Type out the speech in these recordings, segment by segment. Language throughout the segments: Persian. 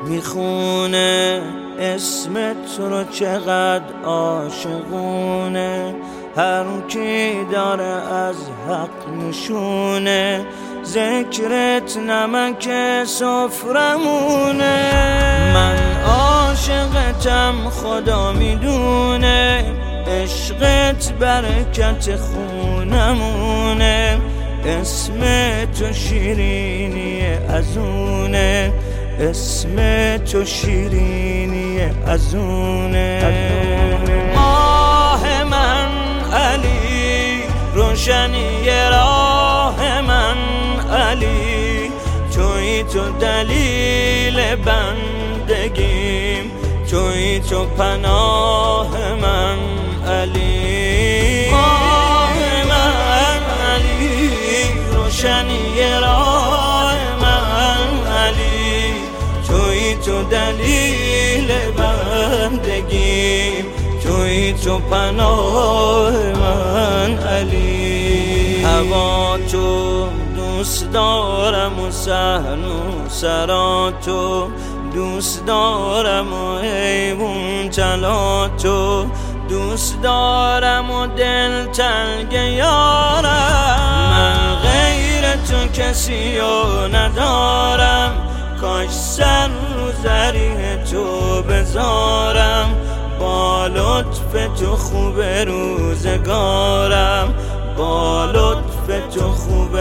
میخونه اسمت رو چقدر عاشقونه، هر کی داره از حق نشونه، ذکرت نمک سفرمونه. من عاشقتم خدا میدونه، عشقت برکت خونمونه، اسم تو شیرینی ازونه، اسم تو شیرینی ازونه. ماه من علی، روشنی راه من علی، توی تو دلیل بندگیم، توی تو پناه من علی. ماه من علی، روشنی راه من علی، توی تو دلیل بندگیم، توی تو پناه من علی. هوا تو دوست دارم و صحن و سراتو دوست دارم و حیوان چلاتو دوست دارم و دل تنگ یارم. من غیر تو کسی رو ندارم، کاش سر رو زریح تو بذارم، با لطف تو خوب روزگارم، با لطف تو خوب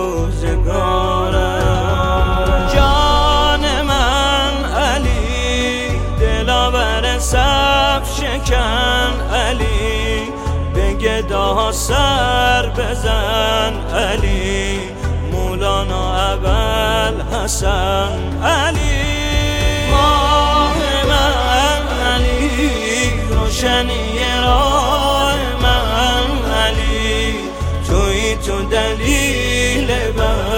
روزگارم. جان من علی، دلاور صف شکن علی، به گداها سر بزن علی، مولانا ابوالحسن علی. ماه من علی، روشنی راه من علی، توی تو دلیل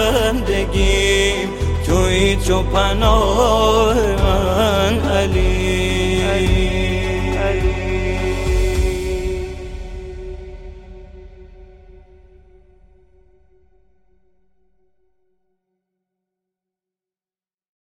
بندگیم، توی تو پناه من علی.